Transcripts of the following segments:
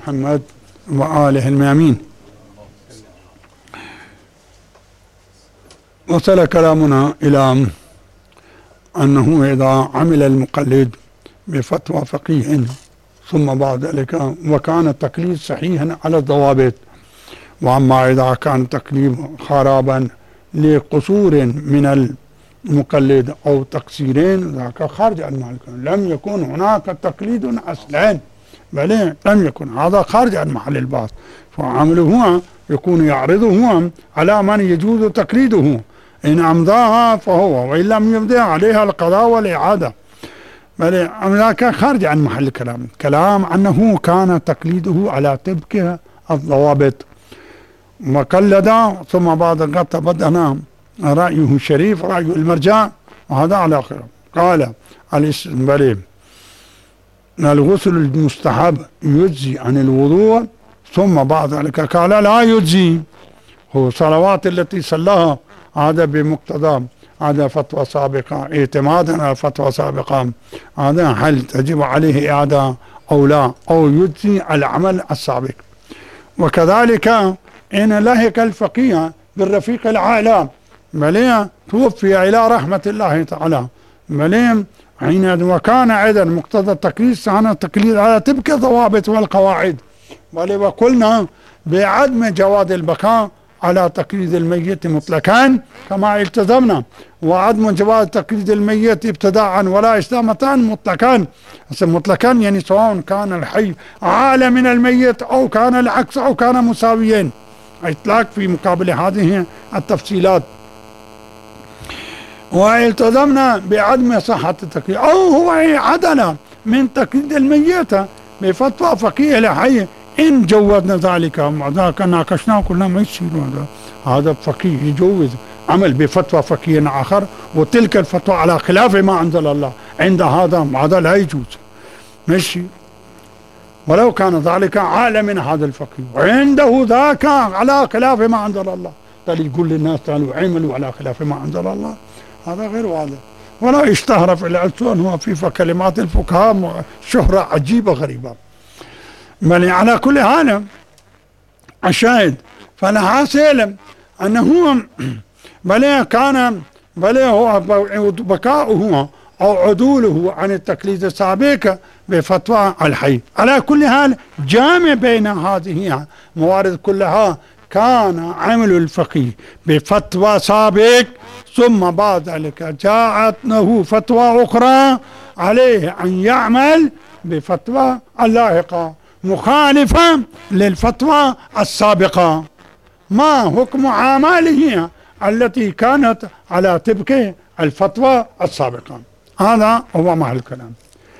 محمد وآله الميامين. وصل كلامنا إلى أنه إذا عمل المقلد بفتوى فقيه ثم بعد ذلك وكان التقليد صحيحا على الضوابط، وأما إذا كان التقليد خرابا لقصور من المقلد أو تقصيرين ذاك خارج عن محل الكلام. لم يكن هناك تقليد أصلا، بل لم يكن، هذا خارج عن محل البحث. فعمله هو يكون يعرضه على من يجوز تقليده، إن أمضاها فهو، وإن لم يمضي عليها القضاء والإعادة. بل ذاك خارج عن محل الكلام. كلام أنه كان تقليده على طبق الضوابط، وقلد ثم بعد قد تبدأنا رأيه الشريف رأي المرجع، وهذا على آخره. قال الغسل المستحب يجزي عن الوضوء، ثم بعد ذلك قال لا يجزي، هو صلوات التي صلاها هذا بمقتضى هذا فتوى سابقة، اعتمادا على فتوى سابقة، هذا هل تجب عليه إعادة أو لا، أو يجزي العمل السابق. وكذلك إن لهك الفقيه بالرفيق الأعلى بل توفي إلى رحمة الله تعالى، بل حين وكان أيضا مقتضى التقليد كان التقليد على طبق الضوابط والقواعد، بل وقلنا بعدم جواز البقاء على تقليد الميت مطلقا كما التزمنا، وعدم جواز تقليد الميت ابتداء ولا إسلامة مطلقا. مطلقا يعني سواء كان الحي أعلى من الميت أو كان العكس أو كان مساويين، إطلاق في مقابل هذه التفصيلات. والتزمنا بعدم صحة التقليد، أو هو عدل من تقليد الميت بفتوى فقيه الحي إن جوزنا ذلك. ذاك ناقشناه قلنا ما يصير هذا فقيه يجوز عمل بفتوى فقيه آخر، وتلك الفتوى على خلاف ما أنزل الله، عند هذا لا يجوز، ماشي، ولو كان ذلك عالم من هذا الفقيه وعنده ذاك على خلاف ما أنزل الله، يقول للناس تعالوا عملوا على خلاف ما أنزل الله، هذا غير واضح. ولا اشتهر في الألسن هو في كلمات الفقهاء شهرة عجيبة غريبة. بل على كل حال الشاهد فالحاصل أنه بل كان بل هو بقاؤه أو عدوله عن التقليد السابق بفتوى الحي. على كل حال جامع بين هذه موارد كلها، كان عمل الفقيه بفتوى سابق ثم بعد ذلك جاءت له فتوى أخرى، عليه أن يعمل بفتوى اللاحقة مخالفة للفتوى السابقة. ما حكم أعماله التي كانت على طبق الفتوى السابقة؟ هذا هو محل الكلام.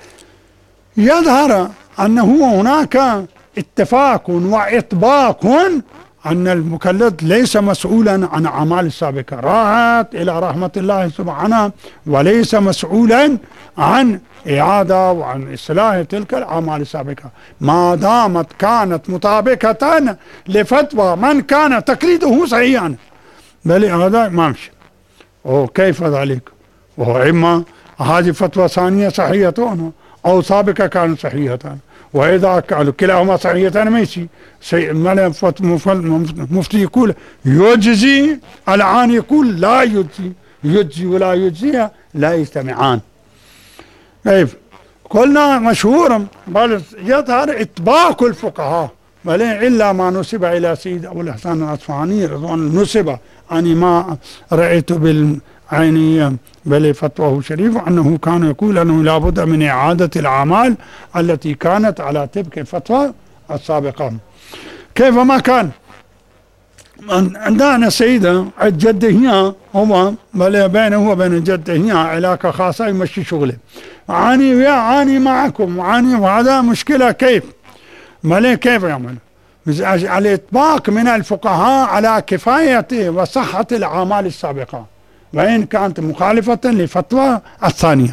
يظهر أنه هناك اتفاق وإطباق أن المكلف ليس مسؤولا عن أعمال السابقة، راحت إلى رحمة الله سبحانه، وليس مسؤولا عن إعادة وعن إصلاح تلك الأعمال السابقة ما دامت كانت مطابقة لفتوى من كان تقليده صحيحا. بل هذا ما مشي. وكيف ذلك؟ وهو إما هذه فتوى ثانية صحيحة أو سابقة كانت صحيحة، وإذا كانوا كلاهما صحيحتان ماشي. مفتي يقول يجزي، الآن يقول لا يجزي، يجزي ولا يجزي لا يجتمعان. كيف؟ قلنا مشهور، بل يظهر إطباق الفقهاء، بل إلا ما نسب إلى سيد أبو الحسن الأصفهاني رضوان نسب، أني ما رأيت بالعينية بل فتواه شريف أنه كان يقول أنه لا بد من إعادة الأعمال التي كانت على طبق الفتوى السابقة. كيف ما كان عندنا سيدة جده هو بل بينه وبين جده علاقة خاصة يمشي شغله، عاني معكم وهذا مشكلة. كيف بل كيف يعمل؟ على إطباق من الفقهاء على كفاية وصحة الأعمال السابقة، وإن كانت مخالفة لفتوى الثانية.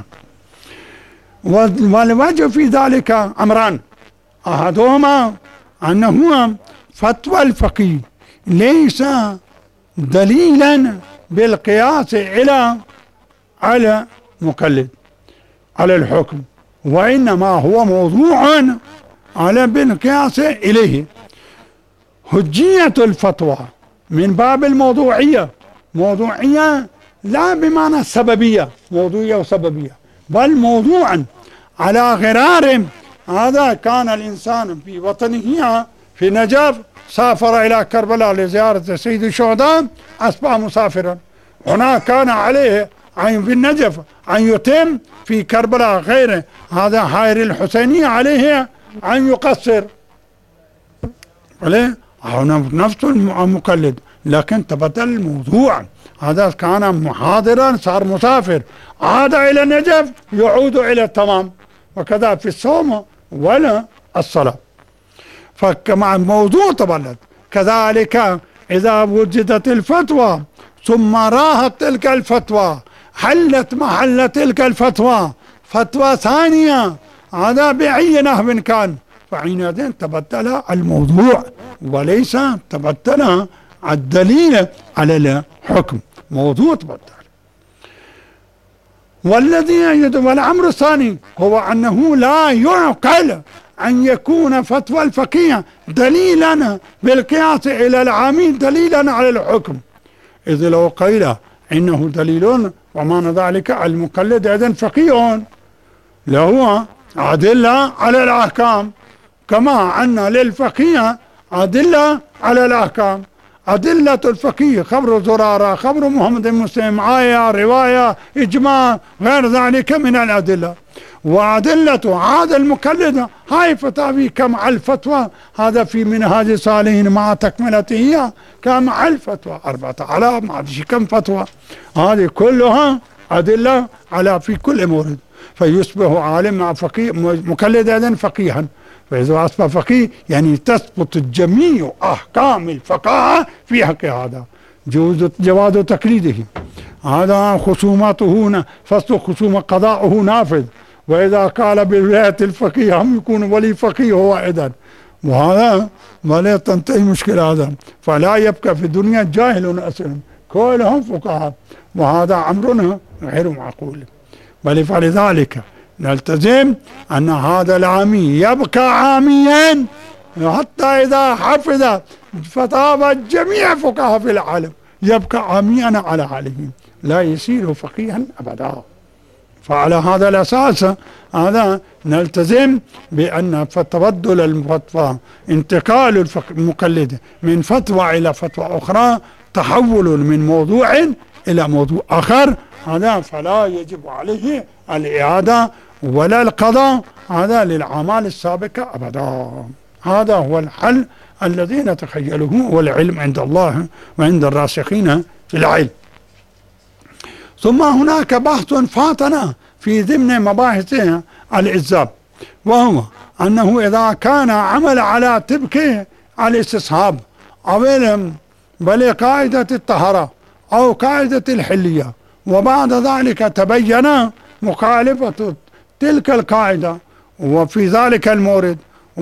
والوجه في ذلك أمران، أحدهما أنه فتوى الفقيه ليس دليلا بالقياس على مقلد على الحكم، وإنما هو موضوع على بالقياس إليه. حجية الفتوى من باب الموضوعية، موضوعية لا بمعنى السببية، موضوعية وسببية، بل موضوعا على غرار. هذا كان الإنسان في وطنه في نجف، سافر إلى كربلاء لزيارة سيد الشهداء، أصبح مسافرا. هنا كان عليه في النجف أن يتم، في كربلاء غيره. هذا حائر الحسيني عليه أن يقصر عليه، نفس المقلد، لكن تبدل الموضوع. هذا كان محاضرا صار مسافر، عاد إلى النجف يعود إلى التمام. وكذا في الصوم ولا الصلاة، فكما الموضوع تبدل. كذلك إذا وجدت الفتوى ثم راحت تلك الفتوى، حلت محل تلك الفتوى فتوى ثانية، هذا بأي نحو كان، فحينئذ تبدل الموضوع وليس تبدل الدليل على الحكم، موضوع تبدل. والأمر الثاني هو أنه لا يعقل أن يكون فتوى الفقيه دليلا بالقياس إلى العميد دليلا على الحكم، إذ لو قيل إنه دليل ومعنى ذلك المقلد إذن فقيه له أدلة على الأحكام، كما أن للفقيه أدلة على الأحكام. أدلة الفقيه خبر زرارة، خبر محمد مسلم، آية، رواية، إجماع، غير ذلك من الأدلة. وأدلة هذا المقلد هاي فتاوي كمع الفتوى، هذا في منهاج صالحين مع تكملته كمع الفتوى 4000 ما أدري كم فتوى، هذه كلها أدلة على في كل مورد. فيصبح عالم مع فقيه مقلد أيضا فقيها، فإذا أصبح فقيه يعني تثبت جميع أحكام الفقهاء في حق هذا، جواز تقليده. هذا خصوماته فصل خصوم قضاؤه نافذ، وإذا قال بولاية الفقيه هم يكون ولي فقيه هو أيضا، وهذا ولا تنتهي مشكلة هذا. فلا يبقى في الدنيا جاهل أسلم، كلهم فقهاء، وهذا أمرنا غير معقول. بل فلذلك نلتزم أن هذا العامي يبقى عاميا حتى إذا حفظ فتاوى جميع فقهاء في العالم يبقى عاميا على حاله، لا يصير فقيها أبدا. فعلى هذا الأساس هذا نلتزم بأن تبدل الفتوى، انتقال المقلد من فتوى إلى فتوى أخرى، تحول من موضوع إلى موضوع آخر، هذا فلا يجب عليه الإعادة ولا القضاء هذا للأعمال السابقة أبدا. هذا هو الحل الذي نتخيله، والعلم عند الله وعند الراسخين في العلم. ثم هناك بحث فاتنا في ضمن مباحث الإجزاب، وهو أنه إذا كان عمل على طبق الاستصحاب أو بل قاعدة الطهارة أو قاعدة الحلية، وبعد ذلك تبين مخالفة تلك القاعدة وفي ذلك المورد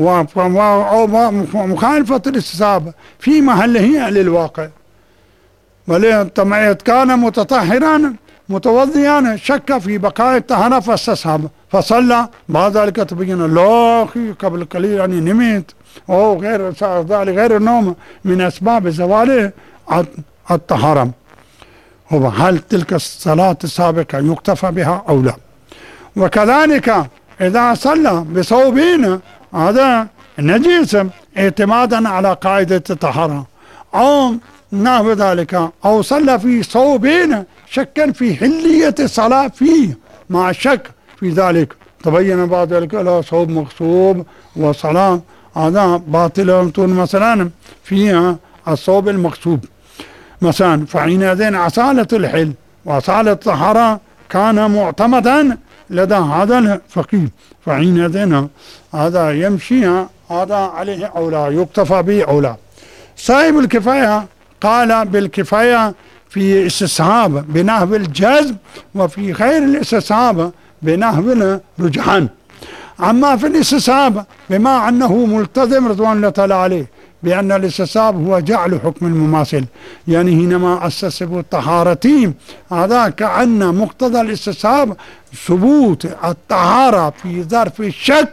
ومخالفة الاستصحاب في محله للواقع، بل كان متطهرا متوضيا شك في بقاء الطهارة فاستصحب فصلى، بعد ذلك تبين لا أخي قبل قليل أني نمت أو غير ذلك، غير النوم من أسباب زوال الطهارة. هو هل تلك الصلاة السابقة يكتفى بها أو لا؟ وكذلك إذا صلى بثوبين هذا نجس اعتمادا على قاعدة الطهارة أو نحو ذلك، أو صلى في ثوبين شكا في حلية الصلاة فيه مع الشك في ذلك، تبين بعد ذلك لا ثوب مغصوب وصلاة هذا باطلة مثلا فيها الثوب المغصوب مثلا، فحينئذ أصالة الحل وأصالة الطهارة كان معتمدا لدى هذا الفقيه، فحينئذ هذا يمشي هذا عليه أو لا، يكتفى به أو لا. صاحب الكفاية قال بالكفاية في استصحاب بنحو الجزم، وفي غير الاستصحاب بنحو الرجحان. أما في الاستصحاب بما أنه ملتزم رضوان الله تعالى عليه بأن الاستصحاب هو جعل حكم المماثل، يعني حينما أستصحب الطهارة هذا كأن مقتضى الاستصحاب ثبوت الطهارة في ظرف الشك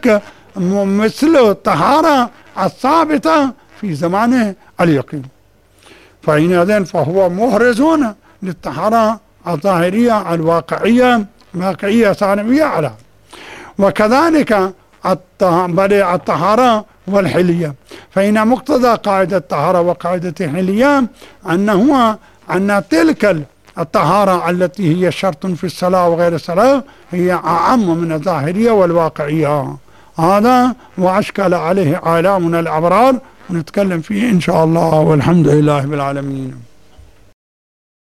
مثل الطهارة الثابتة في زمانه اليقين. فحينئذ فهو محرز للطهارة الظاهرية الواقعية ثانوية على. وكذلك الطهارة والحلية، فإن مقتضى قاعدة الطهارة وقاعدة الحلية أن تلك الطهارة التي هي شرط في الصلاة وغير الصلاة هي أعم من الظاهرية والواقعية. هذا وأشكل عليه عالمنا الأبرار، ونتكلم فيه إن شاء الله، والحمد لله بالعالمين.